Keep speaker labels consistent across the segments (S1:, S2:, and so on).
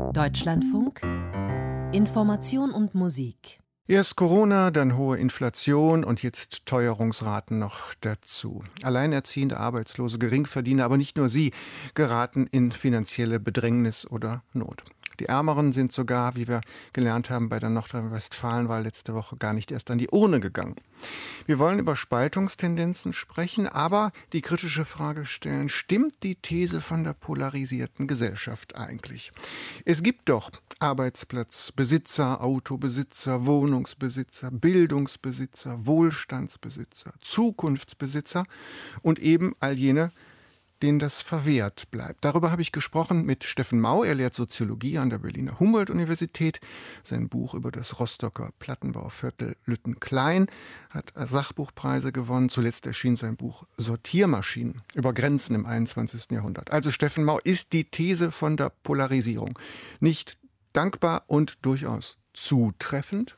S1: Deutschlandfunk Information und Musik.
S2: Erst Corona, dann hohe Inflation und jetzt Teuerungsraten noch dazu. Alleinerziehende, Arbeitslose, Geringverdiener, aber nicht nur sie, geraten in finanzielle Bedrängnis oder Not. Die Ärmeren sind sogar, wie wir gelernt haben, bei der Nordrhein-Westfalen-Wahl letzte Woche gar nicht erst an die Urne gegangen. Wir wollen über Spaltungstendenzen sprechen, aber die kritische Frage stellen, stimmt die These von der polarisierten Gesellschaft eigentlich? Es gibt doch Arbeitsplatzbesitzer, Autobesitzer, Wohnungsbesitzer, Bildungsbesitzer, Wohlstandsbesitzer, Zukunftsbesitzer und eben all jene, denen das verwehrt bleibt. Darüber habe ich gesprochen mit Steffen Mau. Er lehrt Soziologie an der Berliner Humboldt-Universität. Sein Buch über das Rostocker Plattenbauviertel Lüttenklein hat Sachbuchpreise gewonnen. Zuletzt erschien sein Buch Sortiermaschinen über Grenzen im 21. Jahrhundert. Also Steffen Mau, ist die These von der Polarisierung nicht dankbar und durchaus zutreffend?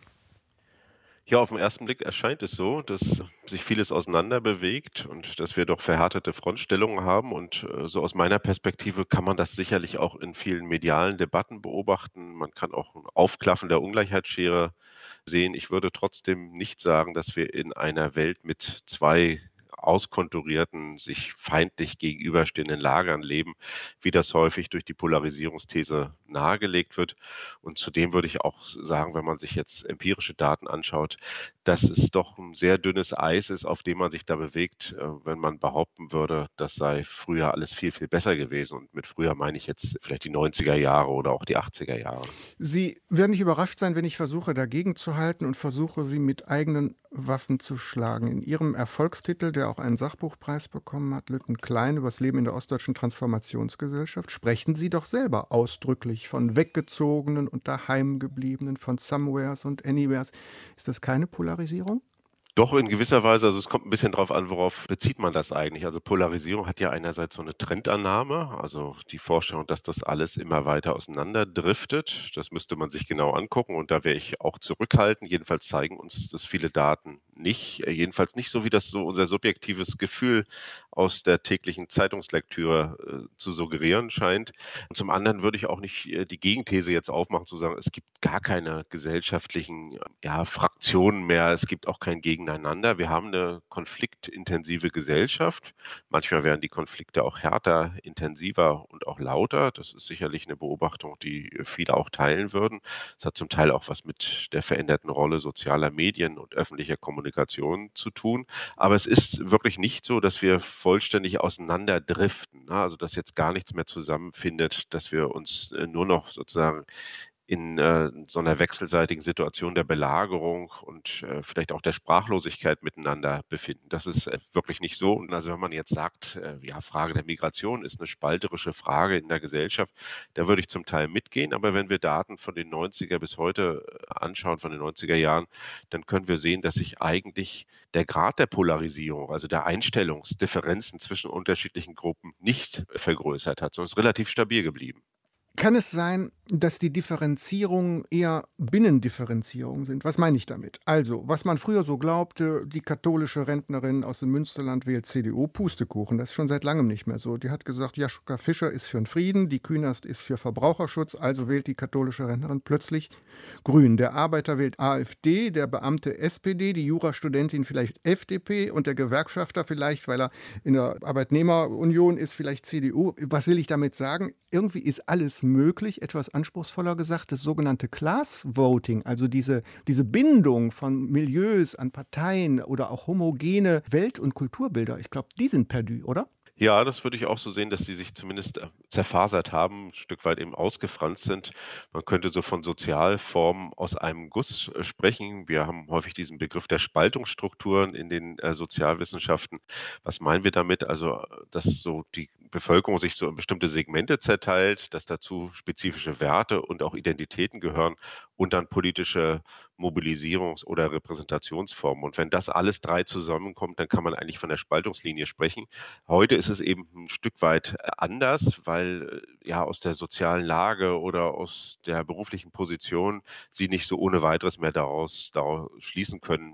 S3: Ja, auf den ersten Blick erscheint es so, dass sich vieles auseinander bewegt und dass wir doch verhärtete Frontstellungen haben. Und so aus meiner Perspektive kann man das sicherlich auch in vielen medialen Debatten beobachten. Man kann auch ein Aufklaffen der Ungleichheitsschere sehen. Ich würde trotzdem nicht sagen, dass wir in einer Welt mit zwei auskonturierten, sich feindlich gegenüberstehenden Lagern leben, wie das häufig durch die Polarisierungsthese nahegelegt wird. Und zudem würde ich auch sagen, wenn man sich jetzt empirische Daten anschaut, dass es doch ein sehr dünnes Eis ist, auf dem man sich da bewegt, wenn man behaupten würde, das sei früher alles viel, viel besser gewesen. Und mit früher meine ich jetzt vielleicht die 90er Jahre oder auch die 80er Jahre.
S2: Sie werden nicht überrascht sein, wenn ich versuche, dagegen zu halten und versuche, Sie mit eigenen Waffen zu schlagen. In Ihrem Erfolgstitel, der auch einen Sachbuchpreis bekommen hat, Lüttenklein, über das Leben in der ostdeutschen Transformationsgesellschaft, sprechen Sie doch selber ausdrücklich von Weggezogenen und Daheimgebliebenen, von Somewheres und Anywheres. Ist das keine Polarisierung?
S3: Doch, in gewisser Weise, also es kommt ein bisschen drauf an, worauf bezieht man das eigentlich? Also Polarisierung hat ja einerseits so eine Trendannahme, also die Vorstellung, dass das alles immer weiter auseinanderdriftet. Das müsste man sich genau angucken und da wäre ich auch zurückhaltend. Jedenfalls zeigen uns das viele Daten nicht, jedenfalls nicht so, wie das so unser subjektives Gefühl aus der täglichen Zeitungslektüre zu suggerieren scheint. Und zum anderen würde ich auch nicht die Gegenthese jetzt aufmachen, zu sagen, es gibt gar keine gesellschaftlichen Fraktionen mehr, es gibt auch kein Gegeneinander. Wir haben eine konfliktintensive Gesellschaft. Manchmal werden die Konflikte auch härter, intensiver und auch lauter. Das ist sicherlich eine Beobachtung, die viele auch teilen würden. Es hat zum Teil auch was mit der veränderten Rolle sozialer Medien und öffentlicher Kommunikation zu tun. Aber es ist wirklich nicht so, dass wir vollständig auseinanderdriften, ne? Also dass jetzt gar nichts mehr zusammenfindet, dass wir uns nur noch sozusagen in so einer wechselseitigen Situation der Belagerung und vielleicht auch der Sprachlosigkeit miteinander befinden. Das ist wirklich nicht so. Und also wenn man jetzt sagt, Frage der Migration ist eine spalterische Frage in der Gesellschaft, da würde ich zum Teil mitgehen. Aber wenn wir Daten von den 90er bis heute anschauen, von den 90er Jahren, dann können wir sehen, dass sich eigentlich der Grad der Polarisierung, also der Einstellungsdifferenzen zwischen unterschiedlichen Gruppen nicht vergrößert hat, sondern ist relativ stabil geblieben.
S2: Kann es sein, dass die Differenzierungen eher Binnendifferenzierungen sind? Was meine ich damit? Also, was man früher so glaubte, die katholische Rentnerin aus dem Münsterland wählt CDU, Pustekuchen, das ist schon seit langem nicht mehr so. Die hat gesagt, Jaschka Fischer ist für den Frieden, die Künast ist für Verbraucherschutz, also wählt die katholische Rentnerin plötzlich Grün. Der Arbeiter wählt AfD, der Beamte SPD, die Jurastudentin vielleicht FDP und der Gewerkschafter vielleicht, weil er in der Arbeitnehmerunion ist, vielleicht CDU. Was will ich damit sagen? Irgendwie ist alles möglich, etwas anspruchsvoller gesagt, das sogenannte Class Voting, also diese Bindung von Milieus an Parteien oder auch homogene Welt- und Kulturbilder, ich glaube, die sind perdu, oder?
S3: Ja, das würde ich auch so sehen, dass sie sich zumindest zerfasert haben, ein Stück weit eben ausgefranst sind. Man könnte so von Sozialformen aus einem Guss sprechen. Wir haben häufig diesen Begriff der Spaltungsstrukturen in den Sozialwissenschaften. Was meinen wir damit? Also, dass so die Bevölkerung sich so in bestimmte Segmente zerteilt, dass dazu spezifische Werte und auch Identitäten gehören und dann politische Mobilisierungs- oder Repräsentationsformen. Und wenn das alles drei zusammenkommt, dann kann man eigentlich von der Spaltungslinie sprechen. Heute ist es eben ein Stück weit anders, weil aus der sozialen Lage oder aus der beruflichen Position Sie nicht so ohne Weiteres mehr daraus schließen können,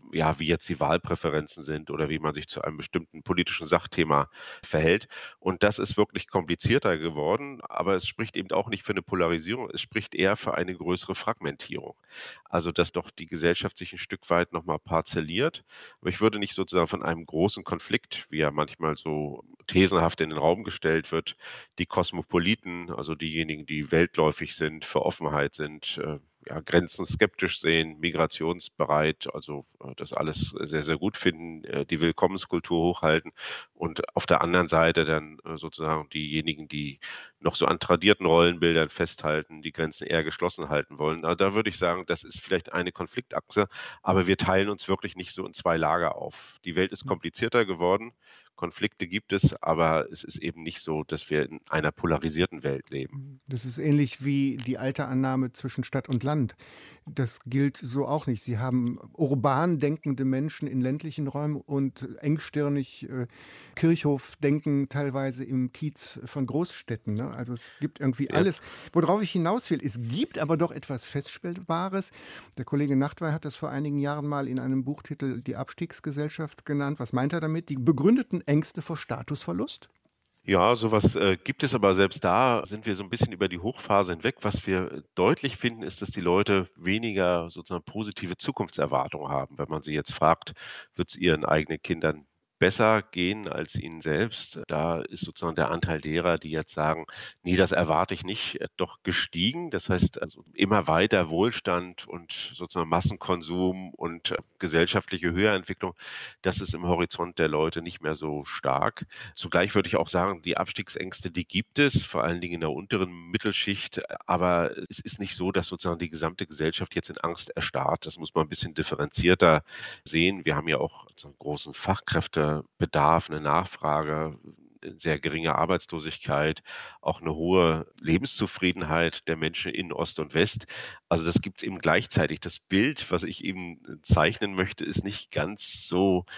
S3: ja, wie jetzt die Wahlpräferenzen sind oder wie man sich zu einem bestimmten politischen Sachthema verhält. Und das ist wirklich komplizierter geworden, aber es spricht eben auch nicht für eine Polarisierung, es spricht eher für eine größere Fragmentierung. Also, dass doch die Gesellschaft sich ein Stück weit noch mal parzelliert. Aber ich würde nicht sozusagen von einem großen Konflikt, wie er manchmal so thesenhaft in den Raum gestellt wird, die Kosmopoliten, also diejenigen, die weltläufig sind, für Offenheit sind, ja, Grenzen skeptisch sehen, migrationsbereit, also das alles sehr, sehr gut finden, die Willkommenskultur hochhalten und auf der anderen Seite dann sozusagen diejenigen, die noch so an tradierten Rollenbildern festhalten, die Grenzen eher geschlossen halten wollen. Also da würde ich sagen, das ist vielleicht eine Konfliktachse, aber wir teilen uns wirklich nicht so in zwei Lager auf. Die Welt ist komplizierter geworden. Konflikte gibt es, aber es ist eben nicht so, dass wir in einer polarisierten Welt leben.
S2: Das ist ähnlich wie die alte Annahme zwischen Stadt und Land. Das gilt so auch nicht. Sie haben urban denkende Menschen in ländlichen Räumen und engstirnig Kirchhof denken teilweise im Kiez von Großstädten. Ne? Also es gibt irgendwie
S3: Ja.
S2: alles. Worauf ich hinaus will, es gibt aber doch etwas Feststellbares. Der Kollege Nachtwey hat das vor einigen Jahren mal in einem Buchtitel Die Abstiegsgesellschaft genannt. Was meint er damit? Die begründeten Ängste vor Statusverlust?
S3: Ja, sowas gibt es, aber selbst da sind wir so ein bisschen über die Hochphase hinweg. Was wir deutlich finden, ist, dass die Leute weniger sozusagen positive Zukunftserwartungen haben. Wenn man sie jetzt fragt, wird es ihren eigenen Kindern besser gehen als ihnen selbst? Da ist sozusagen der Anteil derer, die jetzt sagen: „Ne, das erwarte ich nicht“, doch gestiegen. Das heißt, also, immer weiter Wohlstand und sozusagen Massenkonsum und gesellschaftliche Höherentwicklung, das ist im Horizont der Leute nicht mehr so stark. Zugleich würde ich auch sagen, die Abstiegsängste, die gibt es, vor allen Dingen in der unteren Mittelschicht, aber es ist nicht so, dass sozusagen die gesamte Gesellschaft jetzt in Angst erstarrt. Das muss man ein bisschen differenzierter sehen. Wir haben ja auch so einen großen Fachkräftebedarf, eine Nachfrage, sehr geringe Arbeitslosigkeit, auch eine hohe Lebenszufriedenheit der Menschen in Ost und West. Also, das gibt es eben gleichzeitig. Das Bild, was ich eben zeichnen möchte, ist nicht ganz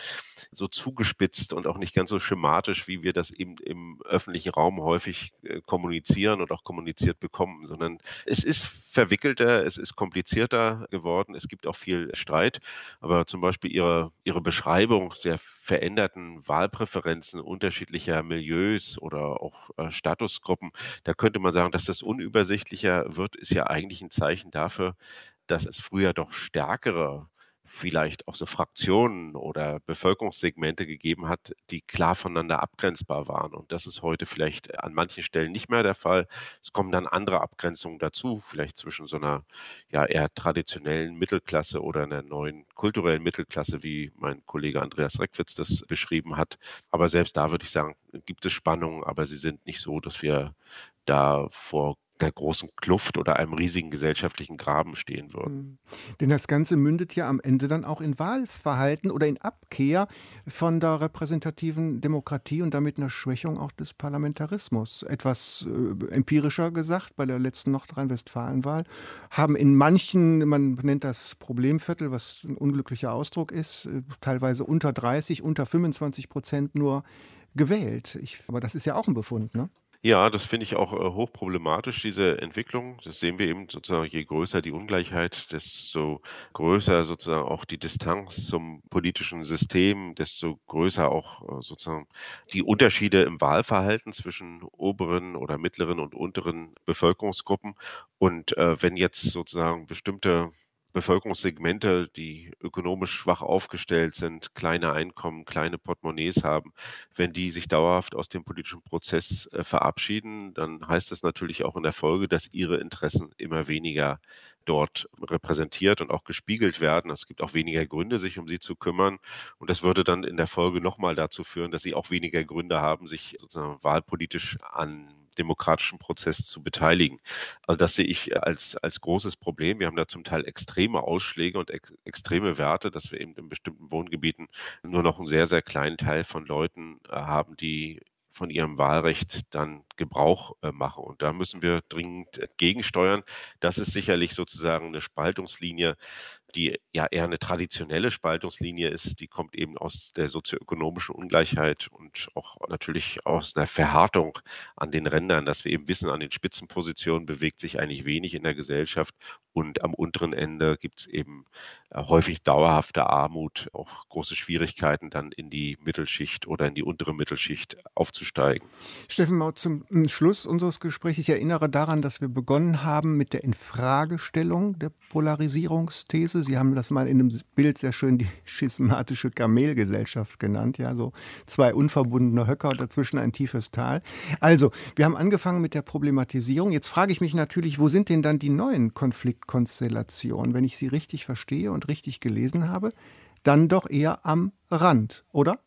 S3: so zugespitzt und auch nicht ganz so schematisch, wie wir das eben im öffentlichen Raum häufig kommunizieren und auch kommuniziert bekommen, sondern es ist verwickelter, es ist komplizierter geworden, es gibt auch viel Streit, aber zum Beispiel Ihre Beschreibung der veränderten Wahlpräferenzen unterschiedlicher Milieus oder auch Statusgruppen, da könnte man sagen, dass das unübersichtlicher wird, ist ja eigentlich ein Zeichen dafür, dass es früher doch stärkere, vielleicht auch so Fraktionen oder Bevölkerungssegmente gegeben hat, die klar voneinander abgrenzbar waren. Und das ist heute vielleicht an manchen Stellen nicht mehr der Fall. Es kommen dann andere Abgrenzungen dazu, vielleicht zwischen so einer ja eher traditionellen Mittelklasse oder einer neuen kulturellen Mittelklasse, wie mein Kollege Andreas Reckwitz das beschrieben hat. Aber selbst da würde ich sagen, gibt es Spannungen, aber sie sind nicht so, dass wir da vor der großen Kluft oder einem riesigen gesellschaftlichen Graben stehen würden.
S2: Mhm. Denn das Ganze mündet ja am Ende dann auch in Wahlverhalten oder in Abkehr von der repräsentativen Demokratie und damit einer Schwächung auch des Parlamentarismus. Etwas empirischer gesagt, bei der letzten Nordrhein-Westfalen-Wahl haben in manchen, man nennt das Problemviertel, was ein unglücklicher Ausdruck ist, teilweise unter 30, unter 25% nur gewählt. Aber das ist ja auch ein Befund, ne?
S3: Ja, das finde ich auch hochproblematisch, diese Entwicklung. Das sehen wir eben sozusagen, je größer die Ungleichheit, desto größer sozusagen auch die Distanz zum politischen System, desto größer auch sozusagen die Unterschiede im Wahlverhalten zwischen oberen oder mittleren und unteren Bevölkerungsgruppen. Und wenn jetzt sozusagen bestimmte Bevölkerungssegmente, die ökonomisch schwach aufgestellt sind, kleine Einkommen, kleine Portemonnaies haben, wenn die sich dauerhaft aus dem politischen Prozess verabschieden, dann heißt das natürlich auch in der Folge, dass ihre Interessen immer weniger dort repräsentiert und auch gespiegelt werden. Es gibt auch weniger Gründe, sich um sie zu kümmern. Und das würde dann in der Folge nochmal dazu führen, dass sie auch weniger Gründe haben, sich sozusagen wahlpolitisch an demokratischen Prozess zu beteiligen. Also das sehe ich als großes Problem. Wir haben da zum Teil extreme Ausschläge und extreme Werte, dass wir eben in bestimmten Wohngebieten nur noch einen sehr, sehr kleinen Teil von Leuten haben, die von ihrem Wahlrecht dann Gebrauch machen. Und da müssen wir dringend gegensteuern. Das ist sicherlich sozusagen eine Spaltungslinie, die ja eher eine traditionelle Spaltungslinie ist. Die kommt eben aus der sozioökonomischen Ungleichheit und auch natürlich aus einer Verhärtung an den Rändern, dass wir eben wissen, an den Spitzenpositionen bewegt sich eigentlich wenig in der Gesellschaft und am unteren Ende gibt es eben häufig dauerhafte Armut, auch große Schwierigkeiten, dann in die Mittelschicht oder in die untere Mittelschicht aufzusteigen.
S2: Steffen Mau, zum Schluss unseres Gesprächs. Ich erinnere daran, dass wir begonnen haben mit der Infragestellung der Polarisierungsthese. Sie haben das mal in einem Bild sehr schön die schismatische Kamelgesellschaft genannt. Ja, so zwei unverbundene Höcker und dazwischen ein tiefes Tal. Also, wir haben angefangen mit der Problematisierung. Jetzt frage ich mich natürlich, wo sind denn dann die neuen Konfliktkonstellationen? Wenn ich sie richtig verstehe und richtig gelesen habe, dann doch eher am Rand, oder?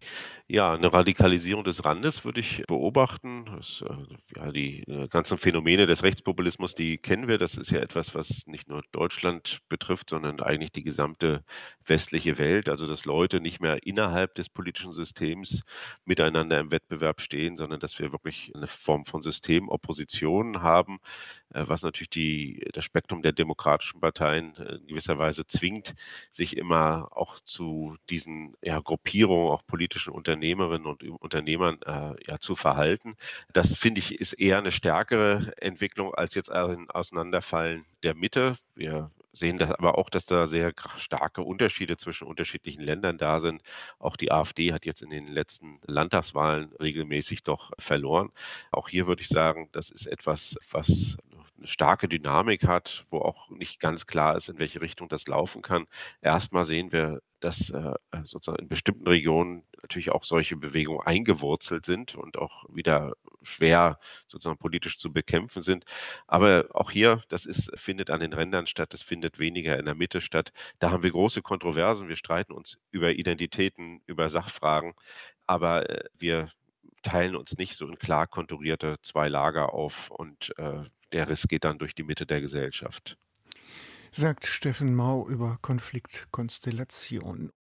S3: Ja, eine Radikalisierung des Randes würde ich beobachten. Ja, die ganzen Phänomene des Rechtspopulismus, die kennen wir. Das ist ja etwas, was nicht nur Deutschland betrifft, sondern eigentlich die gesamte westliche Welt. Also, dass Leute nicht mehr innerhalb des politischen Systems miteinander im Wettbewerb stehen, sondern dass wir wirklich eine Form von Systemopposition haben, was natürlich das Spektrum der demokratischen Parteien in gewisser Weise zwingt, sich immer auch zu diesen, ja, Gruppierungen, auch politischen Unternehmerinnen und Unternehmern, ja, zu verhalten. Das finde ich, ist eher eine stärkere Entwicklung als jetzt ein Auseinanderfallen der Mitte. Wir sehen das aber auch, dass da sehr starke Unterschiede zwischen unterschiedlichen Ländern da sind. Auch die AfD hat jetzt in den letzten Landtagswahlen regelmäßig doch verloren. Auch hier würde ich sagen, das ist etwas, was eine starke Dynamik hat, wo auch nicht ganz klar ist, in welche Richtung das laufen kann. Erstmal sehen wir, dass sozusagen in bestimmten Regionen natürlich auch solche Bewegungen eingewurzelt sind und auch wieder schwer sozusagen politisch zu bekämpfen sind. Aber auch hier, findet an den Rändern statt, das findet weniger in der Mitte statt. Da haben wir große Kontroversen. Wir streiten uns über Identitäten, über Sachfragen, aber wir teilen uns nicht so in klar konturierte zwei Lager auf und der Riss geht dann durch die Mitte der Gesellschaft.
S2: Sagt Steffen Mau über Konfliktkonstellationen.